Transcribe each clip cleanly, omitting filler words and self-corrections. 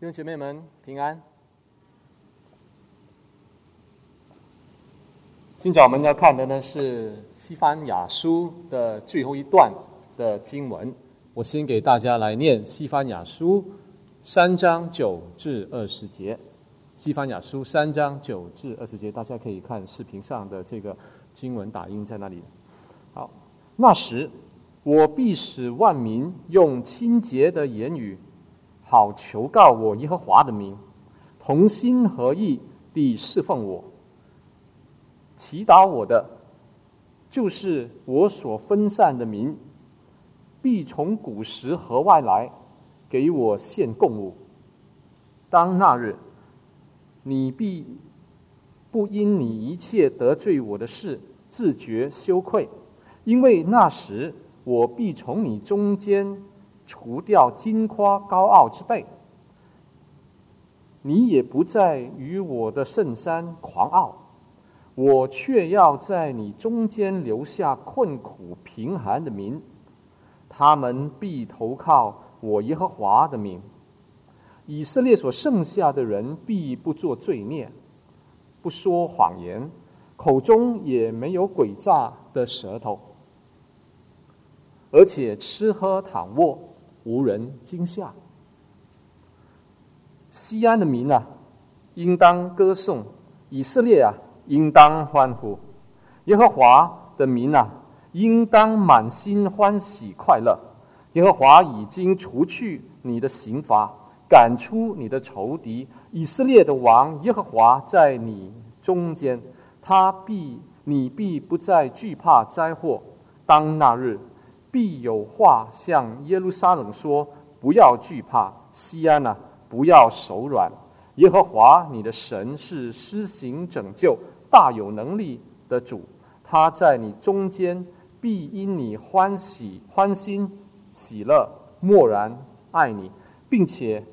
弟兄姐妹们平安。今早我们要看的呢是西番雅书的最后一段的经文。我先给大家来念西番雅书3章9至20节。西番雅书3章9至20节，大家可以看视频上的这个经文打印在那里。好，那时我必使万民用清洁的言语，好求告我耶和华的名，同心合意地侍奉我。祈祷我的，就是我所分散的民，必从古时河外来，给我献供物。当那日，你必不因你一切得罪我的事自觉羞愧，因为那时我必从你中间除掉矜夸高傲之辈，你也不再与我的圣山狂傲。我却要在你中间留下困苦贫寒的民，他们必投靠我耶和华的名。以色列所剩下的人必不作罪孽，不说谎言，口中也没有诡诈的舌头，而且吃喝躺卧，无人惊吓。西安的民啊，应当歌颂；以色列啊，应当欢呼。耶和华的民啊，应当满心欢喜快乐。耶和华已经除去你的刑罚，赶出你的仇敌。以色列的王耶和华在你中间，你必不再惧怕灾祸。当那日，必有话向耶路撒冷说：不要惧怕，西安啊，不要手软。耶和华你的神是施行拯救、大有能力的主，他在你中间必因你欢心喜乐，默然爱你，并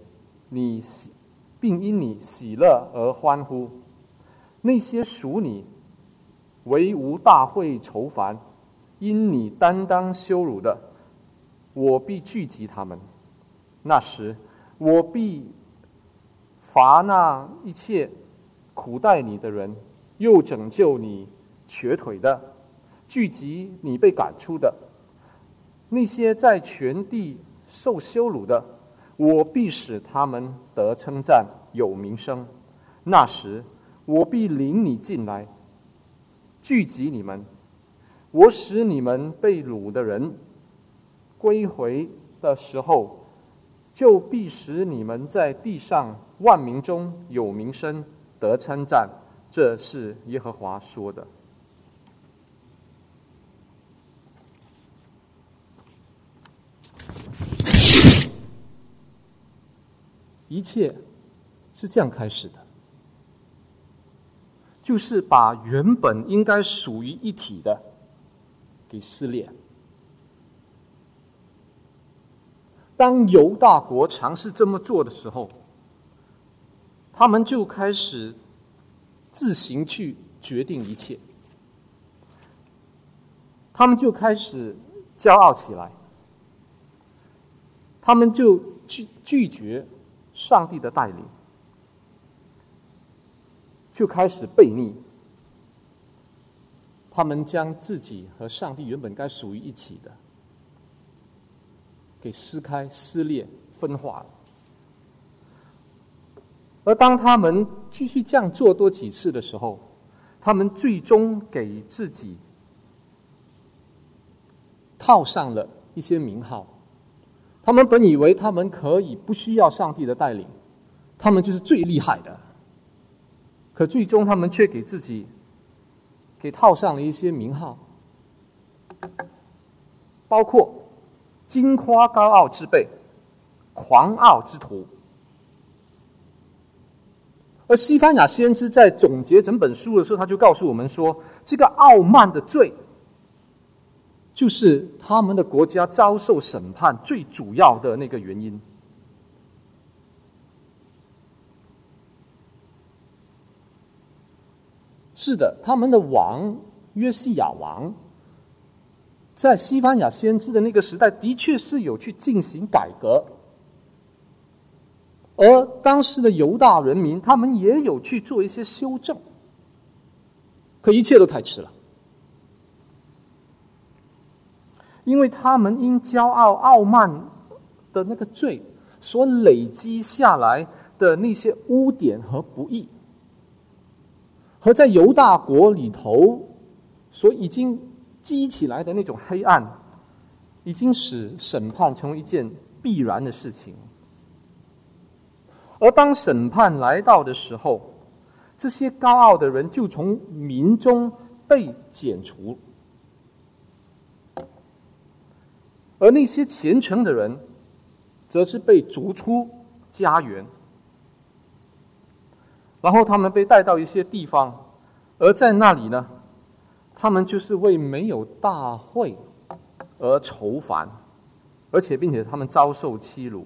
因你喜乐而欢呼。那些属你为无大会愁烦，因你担当羞辱的，我必聚集他们。那时我必罚那一切苦待你的人，又拯救你瘸腿的，聚集你被赶出的。那些在全地受羞辱的，我必使他们得称赞，有名声。那时我必领你进来，聚集你们。我使你们被掳的人归回的时候，就必使你们在地上万民中有名声，得称赞。这是耶和华说的。一切是这样开始的，就是把原本应该属于一体的给撕裂。当犹大国尝试这么做的时候，他们就开始自行去决定一切，他们就开始骄傲起来，他们就拒绝上帝的带领，就开始悖逆。他们将自己和上帝原本该属于一起的给撕开、撕裂、分化了。而当他们继续这样做多几次的时候，他们最终给自己套上了一些名号。他们本以为他们可以不需要上帝的带领，他们就是最厉害的，可最终他们却给自己套上了一些名号，包括矜夸高傲之辈、狂傲之徒。而西番雅先知在总结整本书的时候，他就告诉我们说，这个傲慢的罪就是他们的国家遭受审判最主要的那个原因。是的，他们的王约西亚王在西番雅先知的那个时代的确是有去进行改革， 而当时的犹大人民，他们也有去做一些修正，可一切都太迟了，因为他们因骄傲傲慢的那个罪所累积下来的那些污点和不义，和在犹大国里头所已经积起来的那种黑暗，已经使审判成为一件必然的事情。而当审判来到的时候，这些高傲的人就从民中被剪除，而那些虔诚的人则是被逐出家园，然后他们被带到一些地方，而在那里呢，他们就是为没有大会而愁烦，而且并且他们遭受欺辱。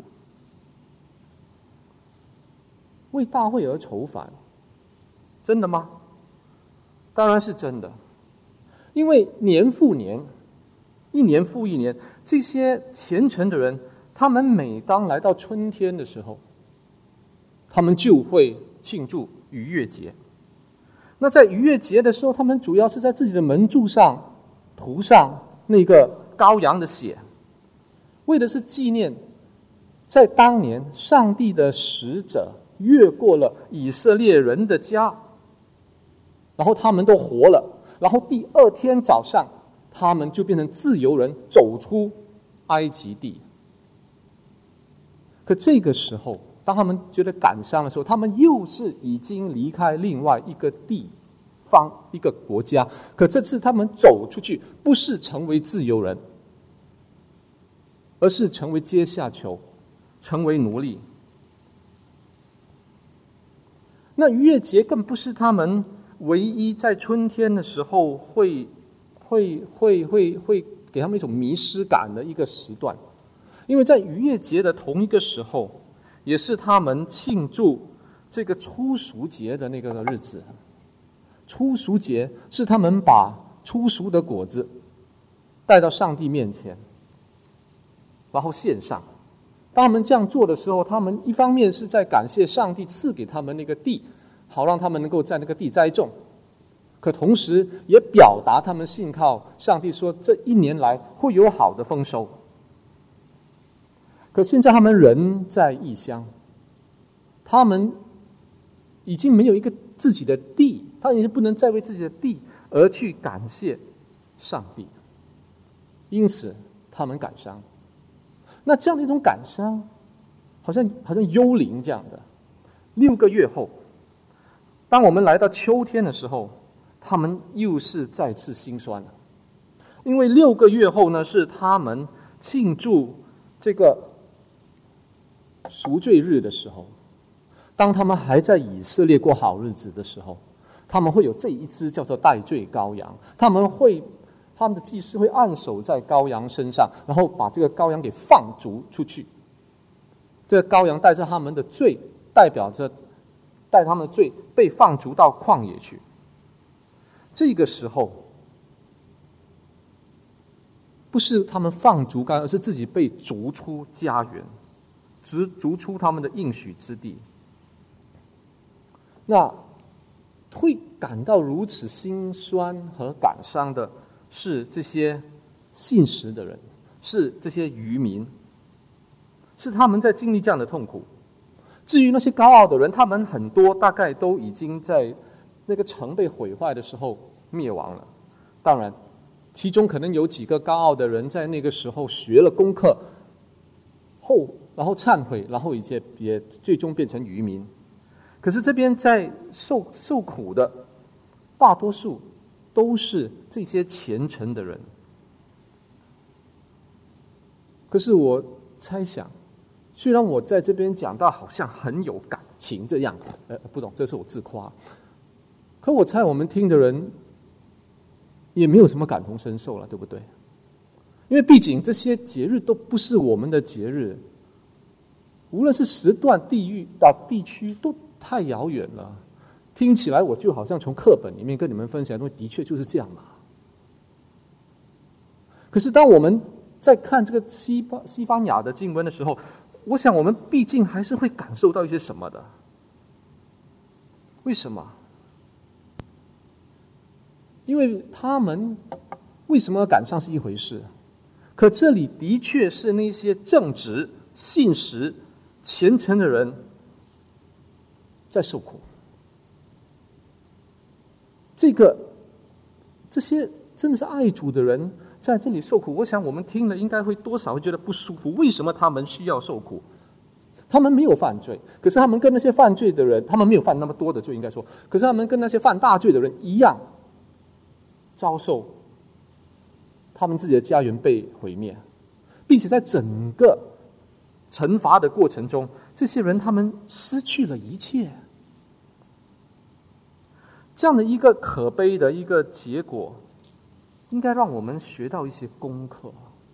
为大会而愁烦，真的吗？当然是真的，因为年复年，一年复一年，这些虔诚的人，他们每当来到春天的时候，他们就会庆祝逾越节。那在逾越节的时候，他们主要是在自己的门柱上涂上那个羔羊的血，为的是纪念在当年上帝的使者越过了以色列人的家，然后他们都活了，然后第二天早上他们就变成自由人，走出埃及地。可这个时候当他们觉得感伤的时候，他们又是已经离开另外一个地方一个国家，可这次他们走出去不是成为自由人，而是成为阶下囚，成为奴隶。那逾越节更不是他们唯一在春天的时候会给他们一种迷失感的一个时段，因为在逾越节的同一个时候，也是他们庆祝这个初熟节的那个日子。初熟节是他们把初熟的果子带到上帝面前，然后献上。当他们这样做的时候，他们一方面是在感谢上帝赐给他们那个地，好让他们能够在那个地栽种，可同时也表达他们信靠上帝，说这一年来会有好的丰收。可现在他们人在异乡，他们已经没有一个自己的地，他们已经不能再为自己的地而去感谢上帝，因此他们感伤。那这样的一种感伤，好像幽灵这样的。6个月后，当我们来到秋天的时候，他们又是再次心酸了。因为6个月后呢，是他们庆祝这个赎罪日的时候，当他们还在以色列过好日子的时候，他们会有这一只叫做代罪羔羊，他们的祭司会按手在羔羊身上，然后把这个羔羊给放逐出去。这个羔羊带着他们的罪，代表着带他们的罪被放逐到旷野去。这个时候不是他们放逐羔羊，而是自己被逐出家园，逐出他们的应许之地。那会感到如此心酸和感伤的是这些信实的人，是这些渔民，是他们在经历这样的痛苦。至于那些高傲的人，他们很多大概都已经在那个城被毁坏的时候灭亡了。当然其中可能有几个高傲的人在那个时候学了功课后，然后忏悔，然后也最终变成渔民。可是这边在受苦的大多数都是这些虔诚的人。可是我猜想，虽然我在这边讲到好像很有感情这样，不懂，这是我自夸，可我猜我们听的人也没有什么感同身受了，对不对？因为毕竟这些节日都不是我们的节日，无论是时段、地区都太遥远了。听起来我就好像从课本里面跟你们分享的东西的确就是这样嘛。可是当我们在看这个西班牙的经文的时候， 我想我们毕竟还是会感受到一些什么的。为什么？因为他们为什么要赶上是一回事，可这里的确是那些正直、信实、虔诚的人在受苦。这些真的是爱主的人在这里受苦，我想我们听了应该会多少会觉得不舒服。为什么他们需要受苦？他们没有犯罪，可是他们跟那些犯罪的人，他们没有犯那么多的罪，应该说，可是他们跟那些犯大罪的人一样，遭受他们自己的家园被毁灭，并且在整个惩罚的过程中，这些人他们失去了一切。这样的一个可悲的一个结果，应该让我们学到一些功课，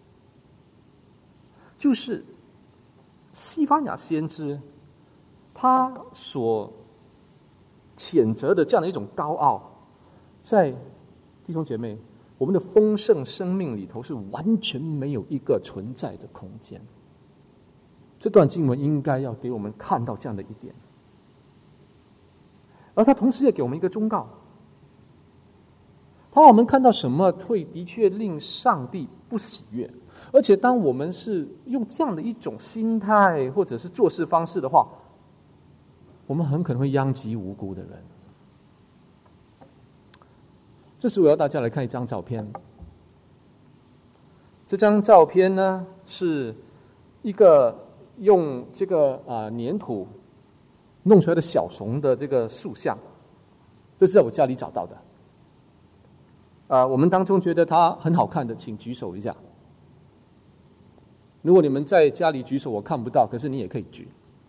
就是西番雅先知他所谴责的这样的一种高傲，在弟兄姐妹我们的丰盛生命里头是完全没有一个存在的空间。这段经文应该要给我们看到这样的一点，而他同时也给我们一个忠告，他让我们看到什么会的确令上帝不喜悦，而且当我们是用这样的一种心态或者是做事方式的话，我们很可能会殃及无辜的人。这时我要大家来看一张照片，这张照片呢是一个用这个粘土弄出来的小熊的这个塑像，这是在我家里找到的。我们当中觉得它很好看的，请举手一下。如果你们在家里举手，我看不到，可是你也可以举。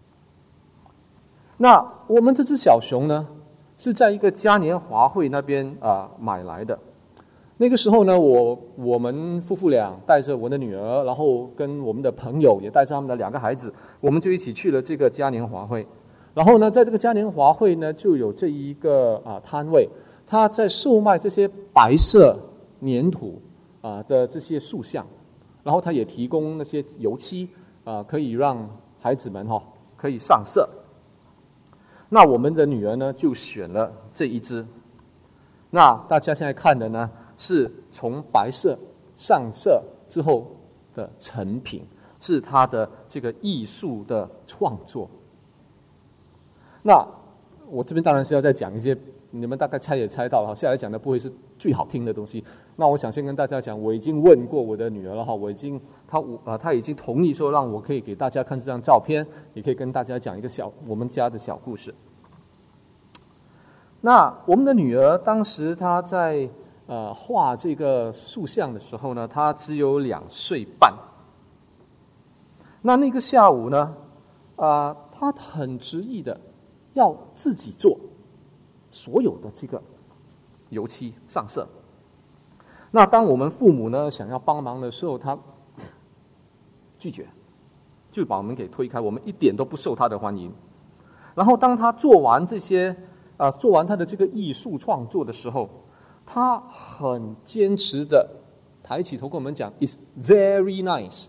那我们这只小熊呢，是在一个嘉年华会那边买来的。那个时候呢，我们夫妇俩带着我的女儿，然后跟我们的朋友也带着他们的2个孩子，我们就一起去了这个嘉年华会。然后呢，在这个嘉年华会呢，就有这一个摊位，他在售卖这些白色粘土的这些塑像，然后他也提供那些油漆可以让孩子们可以上色。那我们的女儿呢，就选了这一只。那大家现在看的呢，是从白色上色之后的成品，是他的这个艺术的创作。那我这边当然是要再讲一些你们大概猜也猜到了，下来讲的不会是最好听的东西。那我想先跟大家讲，我已经问过我的女儿了哈，她已经同意说让我可以给大家看这张照片，也可以跟大家讲一个我们家的小故事。那我们的女儿当时她在画这个塑像的时候呢，她只有2岁半。那个下午呢，她很执意的要自己做所有的这个油漆上色。那当我们父母呢想要帮忙的时候，他拒绝，就把我们给推开，我们一点都不受他的欢迎。然后当他做完他的这个艺术创作的时候，他很坚持的抬起头跟我们讲 "It's very nice"，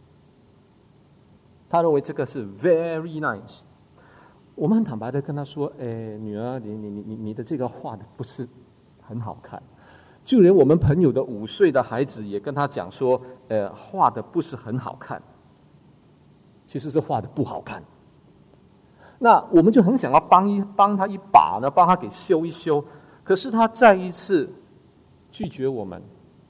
他认为这个是 very nice。我们很坦白的跟他说：“女儿，你的这个画的不是很好看。”就连我们朋友的5岁的孩子也跟他讲说：“画的不是很好看，其实是画的不好看。”那我们就很想要帮他一把呢，帮他给修一修。可是他再一次拒绝我们。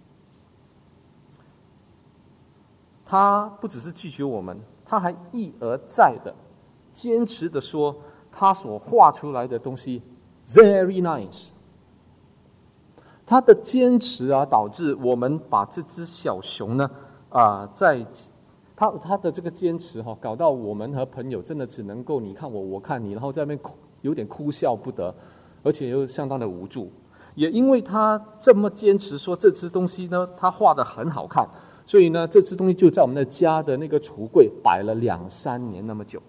他不只是拒绝我们，他还一而再的坚持的说，他所画出来的东西 very nice。他的坚持导致我们把这只小熊呢，在他的这个坚持搞到我们和朋友真的只能够你看我，我看你，然后在那边有点哭笑不得，而且又相当的无助。也因为他这么坚持说这只东西呢，他画得很好看，所以呢，这只东西就在我们的家的那个橱柜摆了2-3年那么久。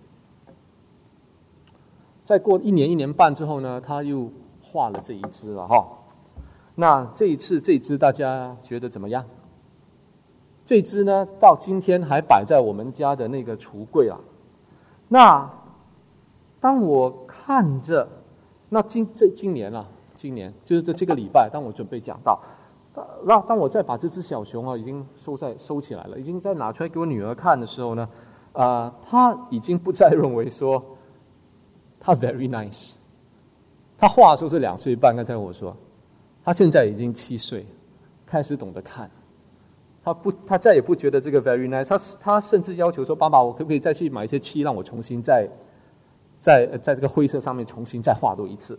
再过1年1年半之后呢，他又画了这一只了哈。那这一只大家觉得怎么样？ 这只呢，到今天还摆在我们家的那个橱柜啊。那当我看着，那今年就是这个礼拜，当我准备讲到，当我再把这只小熊啊已经收起来了，已经再拿出来给我女儿看的时候呢，她已经不再认为说她 very nice。她话说是2岁半，刚才我说，她现在已经7岁，开始懂得看。他再也不觉得这个 very nice， 他甚至要求说：“爸爸，我可不可以再去买一些漆，让我重新在这个灰色上面重新再画多一次？”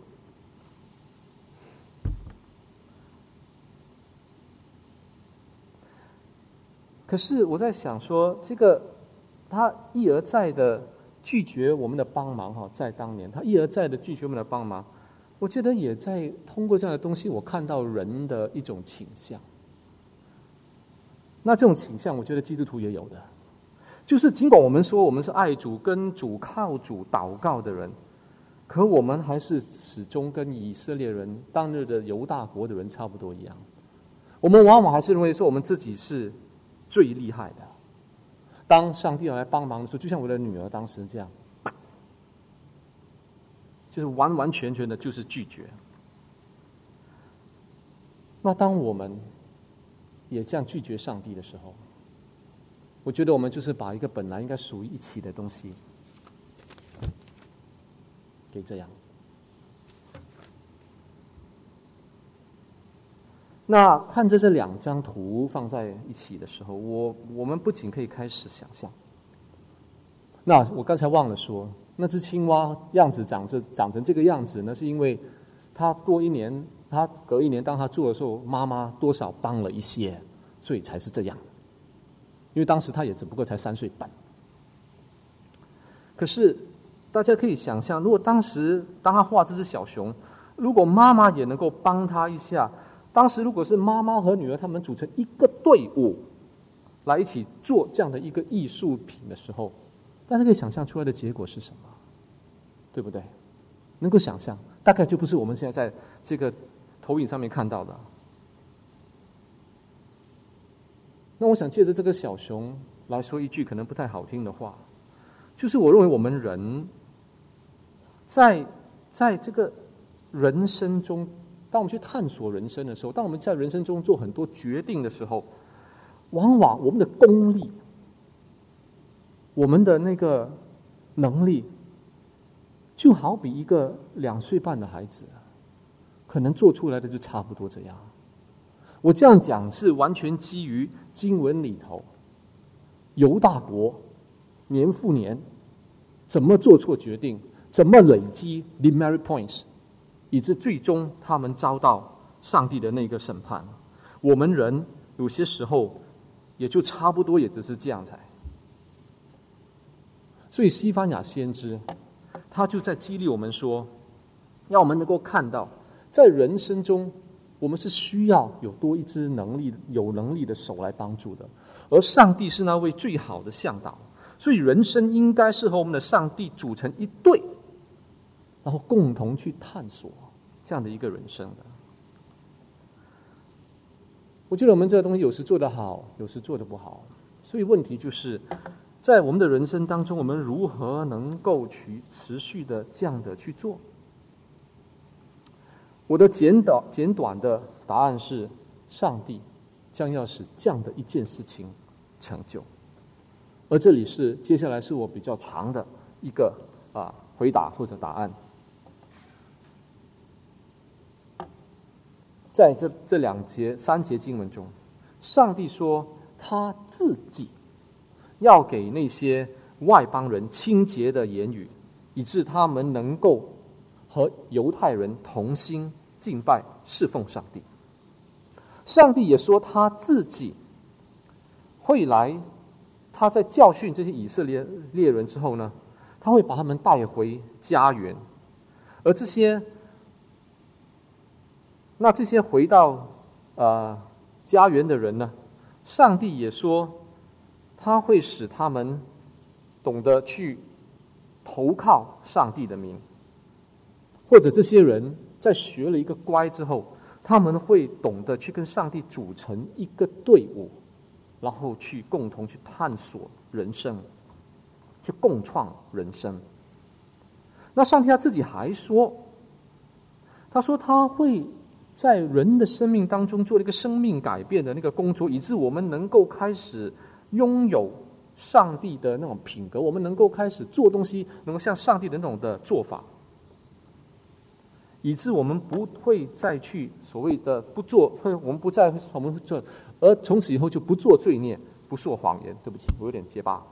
可是我在想说，这个他一而再的拒绝我们的帮忙哈，在当年他一而再的拒绝我们的帮忙，我觉得也在通过这样的东西，我看到人的一种倾向。那这种倾向，我觉得基督徒也有的，就是尽管我们说我们是爱主、跟主、靠主祷告的人，可我们还是始终跟以色列人当日的犹大国的人差不多一样。我们往往还是认为说我们自己是最厉害的。当上帝要来帮忙的时候，就像我的女儿当时这样，就是完完全全的就是拒绝。那当我们也这样拒绝上帝的时候，我觉得我们就是把一个本来应该属于一起的东西给这样。那看着这2张图放在一起的时候，我们不仅可以开始想象。那我刚才忘了说，那只青蛙样子长成这个样子呢，是因为它隔一年当它做的时候，妈妈多少帮了一些，所以才是这样。因为当时他也只不过才3岁半。可是大家可以想象，如果当他画这只小熊，如果妈妈也能够帮他一下，当时如果是妈妈和女儿他们组成一个队伍来一起做这样的一个艺术品的时候，大家可以想象出来的结果是什么，对不对？能够想象，大概就不是我们现在在这个投影上面看到的。那我想借着这个小熊来说一句可能不太好听的话，就是我认为我们人在这个人生中，当我们去探索人生的时候，当我们在人生中做很多决定的时候，往往我们的功力，我们的那个能力，就好比一个2岁半的孩子，可能做出来的就差不多这样。我这样讲是完全基于经文里头犹大国年复年怎么做错决定，怎么累积 demerit points， 以致最终他们遭到上帝的那个审判。我们人有些时候也就差不多也只是这样才。所以西番雅先知他就在激励我们说，让我们能够看到在人生中我们是需要有多一只有能力的手来帮助的，而上帝是那位最好的向导，所以人生应该是和我们的上帝组成一队，然后共同去探索这样的一个人生的。我觉得我们这个东西有时做得好，有时做得不好，所以问题就是在我们的人生当中，我们如何能够持续的这样的去做？我的简短的答案是，上帝将要使这样的一件事情成就。而这里接下来是我比较长的一个回答或者答案。在这3节经文中，上帝说他自己要给那些外邦人清洁的言语，以致他们能够和犹太人同心敬拜侍奉上帝。上帝也说他自己会来，他在教训这些以色列人之后呢，他会把他们带回家园。而这些回到家园的人呢，上帝也说他会使他们懂得去投靠上帝的名，或者这些人在学了一个乖之后，他们会懂得去跟上帝组成一个队伍， 然后去共同去探索人生，去共创人生。那上帝他自己还说，他说他会在人的生命当中做一个生命改变的那个工作，以致我们能够开始拥有上帝的那种品格，我们能够开始做东西，能够像上帝的那种的做法，以致我们不会再去所谓的不做，我们不再我们做，而从此以后就不做罪孽，不说谎言。对不起，我有点结巴。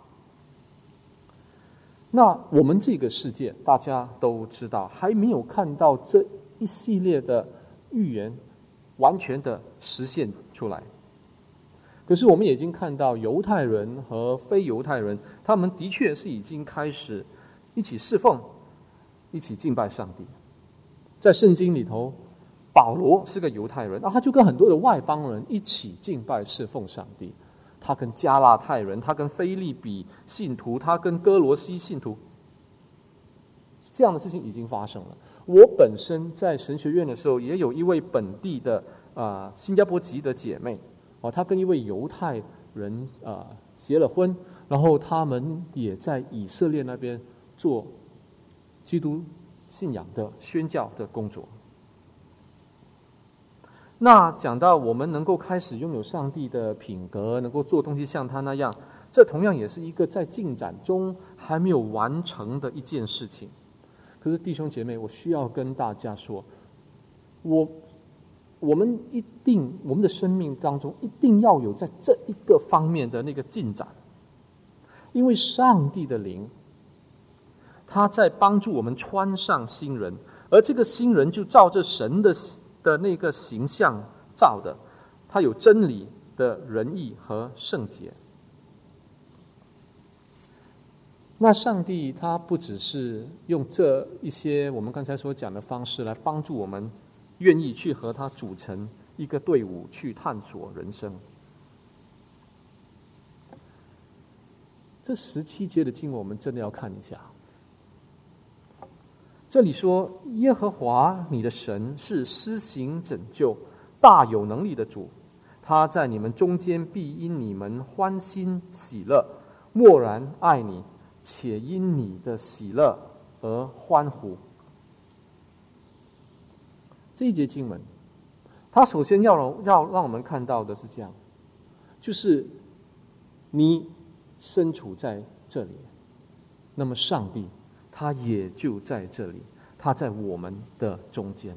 那我们这个世界大家都知道，还没有看到这一系列的预言完全的实现出来。可是我们已经看到犹太人和非犹太人，他们的确是已经开始一起侍奉，一起敬拜上帝。在圣经里头，保罗是个犹太人，他就跟很多的外邦人一起敬拜侍奉上帝。他跟加拉太人，他跟腓立比信徒，他跟哥罗西信徒，这样的事情已经发生了。我本身在神学院的时候，也有一位本地的新加坡籍的姐妹，她跟一位犹太人结了婚，然后他们也在以色列那边做基督信仰的宣教的工作。那讲到我们能够开始拥有上帝的品格，能够做东西像他那样，这同样也是一个在进展中还没有完成的一件事情。可是弟兄姐妹，我需要跟大家说，我们的生命当中一定要有在这一个方面的那个进展，因为上帝的灵，他在帮助我们穿上新人，而这个新人就照着神的那个形象造的，他有真理的仁义和圣洁。那上帝他不只是用这一些我们刚才所讲的方式来帮助我们愿意去和他组成一个队伍去探索人生。这17节的经文我们真的要看一下。这里说，耶和华你的神是施行拯救、大有能力的主，他在你们中间必因你们欢欣喜乐，默然爱你，且因你的喜乐而欢呼。这一节经文，他首先要让我们看到的是这样，就是你身处在这里，那么上帝他也就在这里，他在我们的中间。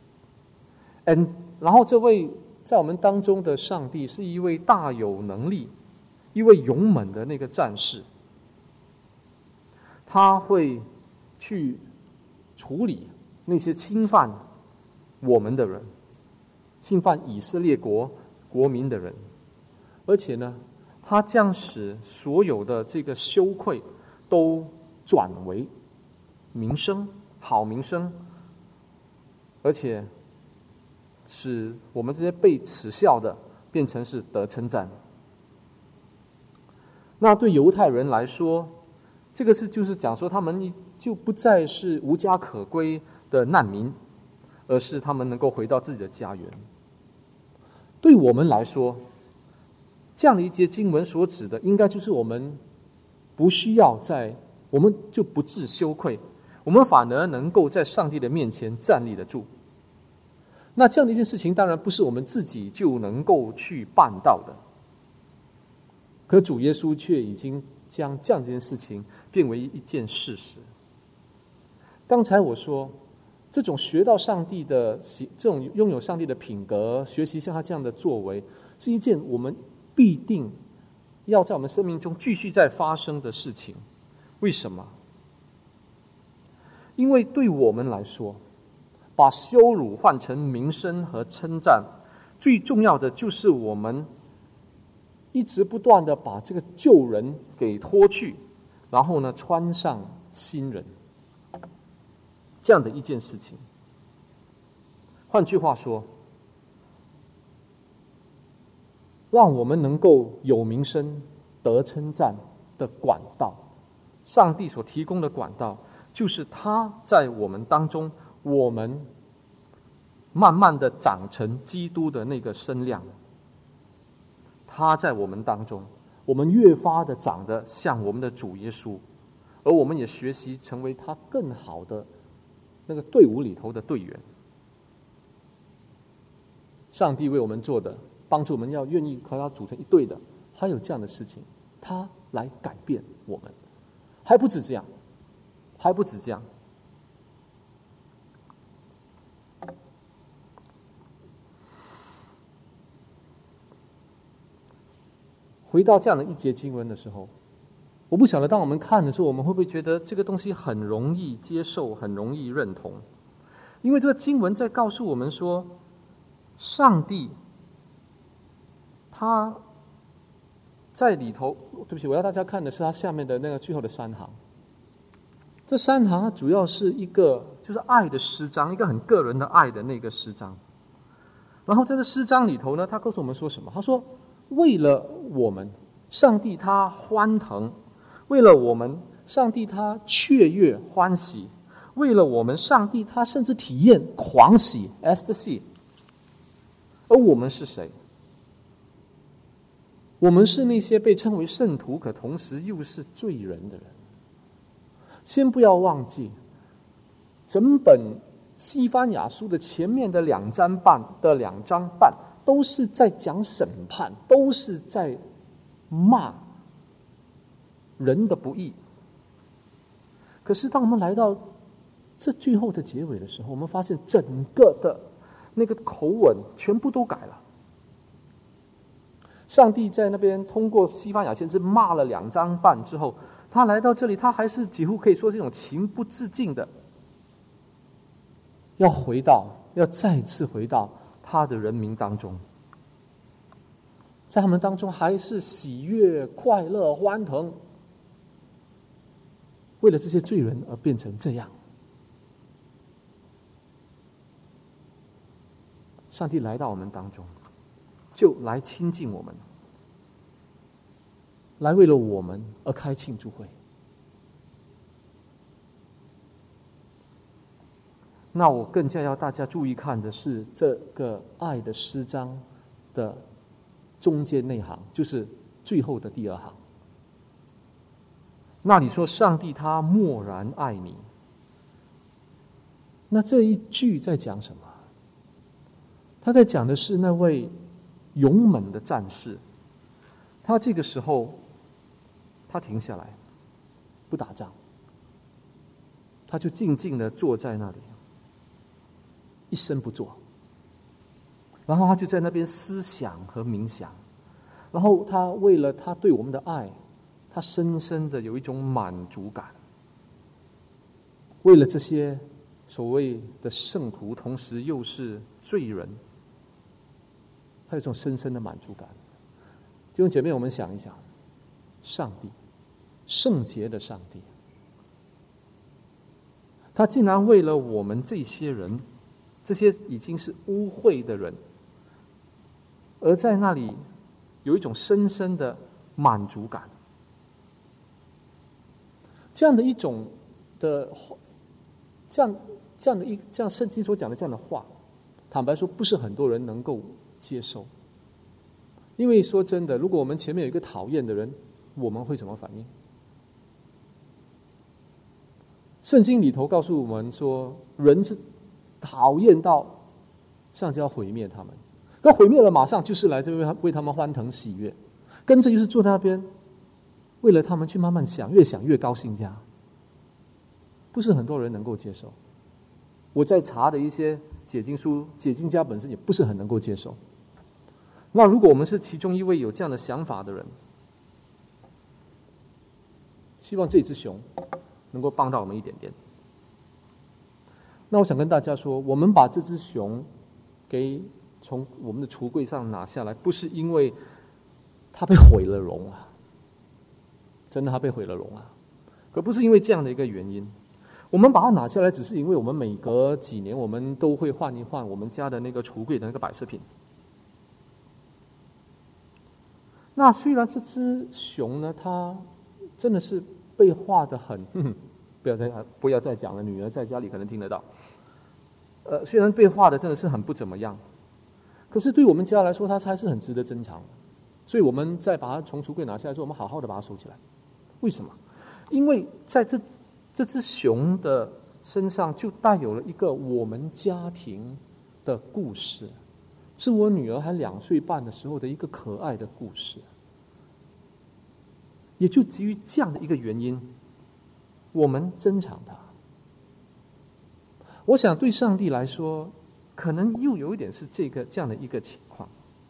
然后这位在我们当中的上帝是一位大有能力、一位勇猛的那个战士，他会去处理那些侵犯我们的人，侵犯以色列国民的人，而且呢，他将使所有的这个羞愧都转为名声，好名声，而且使我们这些被耻笑的变成是得称赞。那对犹太人来说，这个就是讲说他们就不再是无家可归的难民，而是他们能够回到自己的家园。对我们来说，这样的一节经文所指的，应该就是我们不需要我们就不致羞愧，我们反而能够在上帝的面前站立得住。那这样的一件事情，当然不是我们自己就能够去办到的，可主耶稣却已经将这样一件事情变为一件事实。刚才我说，这种学到上帝的这种拥有上帝的品格，学习像他这样的作为，是一件我们必定要在我们生命中继续在发生的事情。为什么？因为对我们来说，把羞辱换成名声和称赞，最重要的就是我们一直不断的把这个旧人给脱去，然后呢穿上新人，这样的一件事情。换句话说，让我们能够有名声得称赞的管道，上帝所提供的管道，就是他在我们当中，我们慢慢的长成基督的那个身量。 他在我们当中，我们越发的长得像我们的主耶稣，而我们也学习成为他更好的那个队伍里头的队员。上帝为我们做的，帮助我们要愿意和他组成一队的，还有这样的事情，他来改变我们。还不止这样，还不止这样。回到这样的一节经文的时候，我不晓得当我们看的时候，我们会不会觉得这个东西很容易接受，很容易认同？因为这个经文在告诉我们说，上帝他在里头，对不起，我要大家看的是他下面的那个最后的3行。这3行它主要是一个就是爱的诗章，一个很个人的爱的那个诗章。然后在这诗章里头呢，他告诉我们说什么？他说，为了我们，上帝他欢腾；为了我们，上帝他雀跃欢喜；为了我们，上帝他甚至体验狂喜 ecstasy。而我们是谁？我们是那些被称为圣徒，可同时又是罪人的人。先不要忘记，整本西番雅书的前面的2章半都是在讲审判，都是在骂人的不义。可是当我们来到这最后的结尾的时候，我们发现整个的那个口吻全部都改了。上帝在那边通过西番雅先知骂了2章半之后，他来到这里，他还是几乎可以说这种情不自禁的要再次回到他的人民当中，在他们当中还是喜悦、快乐、欢腾，为了这些罪人而变成这样。上帝来到我们当中，就来亲近我们，来为了我们而开庆祝会。那我更加要大家注意看的是这个爱的诗章的中间那行，就是最后的第2行。那你说上帝他默然爱你，那这一句在讲什么？他在讲的是那位勇猛的战士，他这个时候他停下来不打仗，他就静静地坐在那里一声不作，然后他就在那边思想和冥想，然后他为了他对我们的爱，他深深的有一种满足感，为了这些所谓的圣徒同时又是罪人，他有一种深深的满足感。弟兄姐妹，我们想一想，上帝，圣洁的上帝，他竟然为了我们这些人，这些已经是污秽的人，而在那里有一种深深的满足感。这样的一种的，这样圣经所讲的这样的话，坦白说，不是很多人能够接受。因为说真的，如果我们前面有一个讨厌的人，我们会怎么反应？圣经里头告诉我们说，人是讨厌到上帝要毁灭他们，可毁灭了马上就是来这为他们欢腾喜悦，跟着就是坐在那边为了他们去慢慢想，越想越高兴，这样不是很多人能够接受。我在查的一些解经书，解经家本身也不是很能够接受。那如果我们是其中一位有这样的想法的人，希望这只熊能够帮到我们一点点。那我想跟大家说，我们把这只熊给从我们的橱柜上拿下来，不是因为它被毁了容啊，真的它被毁了容啊，可不是因为这样的一个原因。我们把它拿下来，只是因为我们每隔几年我们都会换一换我们家的那个橱柜的那个摆设品。那虽然这只熊呢，它真的是被画得很，不要再讲了，女儿在家里可能听得到。虽然被画的真的是很不怎么样，可是对我们家来说，它还是很值得珍藏的。 所以我们再把它从橱柜拿下来之后，我们好好的把它收起来。为什么？因为在这只熊的身上就带有了一个我们家庭的故事，是我女儿还2岁半的时候的一个可爱的故事。也就基于这样的一个原因，我们珍藏它。我想对上帝来说，可能又有一点是这样的一个情况，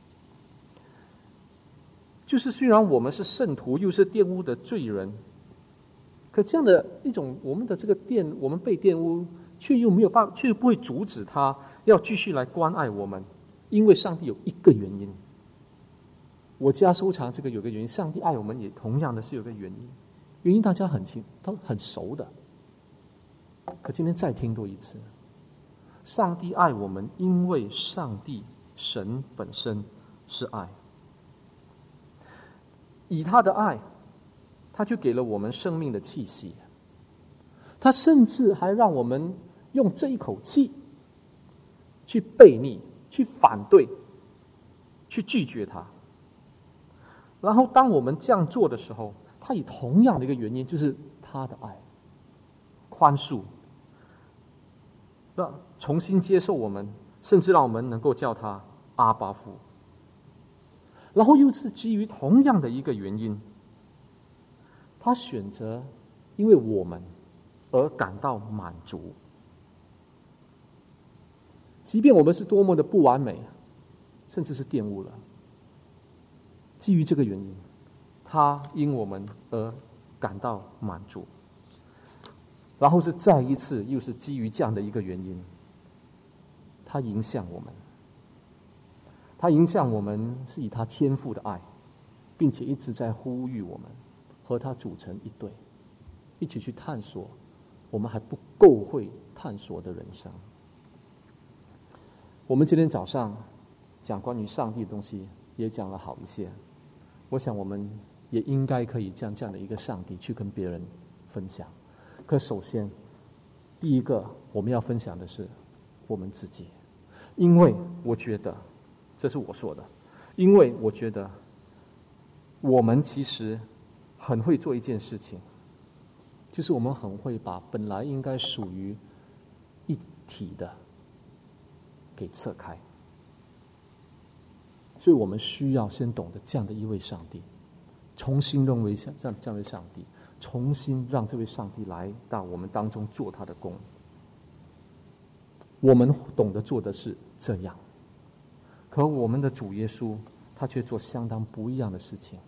就是虽然我们是圣徒，又是玷污的罪人，可这样的一种我们的这个我们被玷污，却又不会阻止他要继续来关爱我们，因为上帝有一个原因。我家收藏这个有个原因，上帝爱我们也同样的是有个原因，原因大家都很熟的。可今天再听多一次，上帝爱我们，因为上帝神本身是爱，以他的爱，他就给了我们生命的气息，他甚至还让我们用这一口气去悖逆、去反对、去拒绝他。然后当我们这样做的时候，他以同样的一个原因，就是他的爱宽恕，重新接受我们，甚至让我们能够叫他阿爸父。然后又是基于同样的一个原因，他选择因为我们而感到满足，即便我们是多么的不完美，甚至是玷污了，基于这个原因，他因我们而感到满足。然后是再一次又是基于这样的一个原因，他影响我们，他影响我们是以他天父的爱，并且一直在呼吁我们和他组成一对，一起去探索我们还不够会探索的人生。我们今天早上讲关于上帝的东西也讲了好一些，我想我们也应该可以将这样的一个上帝去跟别人分享。可首先，第一个我们要分享的是我们自己，因为我觉得，这是我说的，因为我觉得我们其实很会做一件事情，就是我们很会把本来应该属于一体的给撤开。所以我们需要先懂得这样的一位上帝，重新认为这样一位上帝，重新让这位上帝来到我们当中做他的工。我们懂得做的是这样，可我们的主耶稣他却做相当不一样的事情。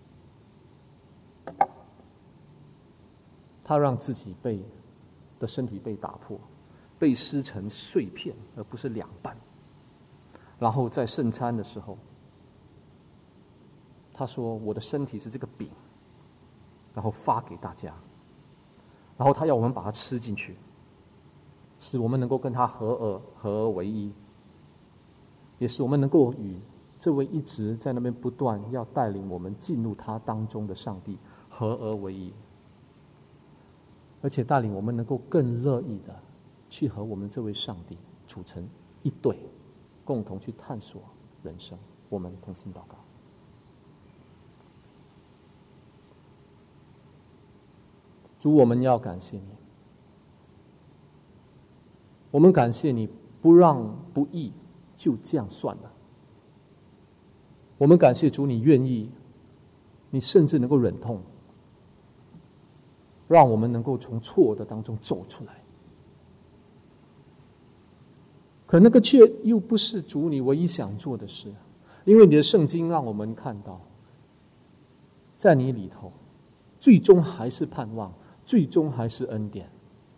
他让自己的身体被打破，被撕成碎片，而不是两半。然后在圣餐的时候，他说：“我的身体是这个饼，然后发给大家。”然后他要我们把它吃进去，使我们能够跟他合而为一，也使我们能够与这位一直在那边不断要带领我们进入他当中的上帝合而为一，而且带领我们能够更乐意的去和我们这位上帝组成一对，共同去探索人生。我们同心祷告。主，我们要感谢你，我们感谢你不让不义就这样算了。我们感谢主，你愿意，你甚至能够忍痛，让我们能够从错的当中走出来。可那个却又不是主你唯一想做的事，因为你的圣经让我们看到，在你里头，最终还是盼望，最终还是恩典。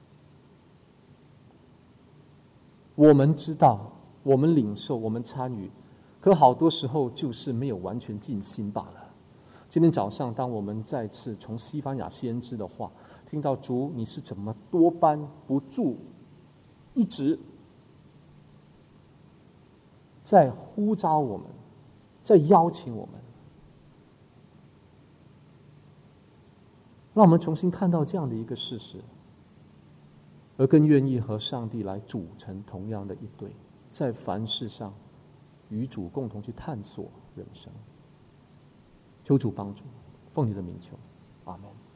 我们知道，我们领受，我们参与，可好多时候就是没有完全尽心罢了。今天早上，当我们再次从西番雅先知的话听到主你是怎么多般不住，一直在呼召我们，在邀请我们，让我们重新看到这样的一个事实，而更愿意和上帝来组成同样的一对，在凡事上与主共同去探索人生。 求主帮助，奉你的名求，阿门。